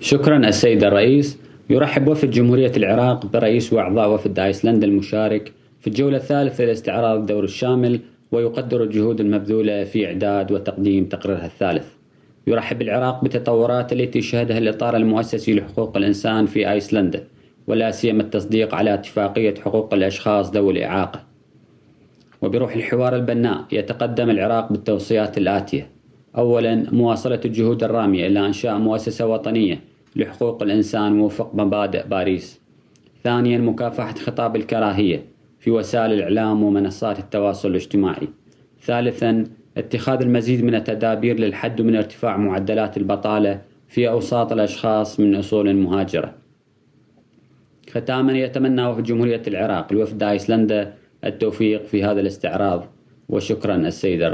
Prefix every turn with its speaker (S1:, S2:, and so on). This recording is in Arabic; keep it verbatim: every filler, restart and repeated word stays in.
S1: شكرا السيد الرئيس. يرحب وفد جمهورية العراق برئيس وأعضاء وفد آيسلندا المشارك في الجولة الثالثة لاستعراض الدور الشامل، ويقدر الجهود المبذولة في إعداد وتقديم تقريرها الثالث. يرحب العراق بالتطورات التي شهدها الإطار المؤسسي لحقوق الإنسان في آيسلندا، ولا سيما التصديق على اتفاقية حقوق الأشخاص ذوي الإعاقة. وبروح الحوار البناء يتقدم العراق بالتوصيات الآتية: أولا، مواصلة الجهود الرامية إلى إنشاء مؤسسة وطنية لحقوق الإنسان وفق مبادئ باريس. ثانيا، مكافحة خطاب الكراهية في وسائل الإعلام ومنصات التواصل الاجتماعي. ثالثا، اتخاذ المزيد من التدابير للحد من ارتفاع معدلات البطالة في أوساط الأشخاص من أصول مهاجرة. ختاما، يتمنى وفد جمهورية العراق لوفد آيسلندا التوفيق في هذا الاستعراض. وشكرا السيد الرئيس.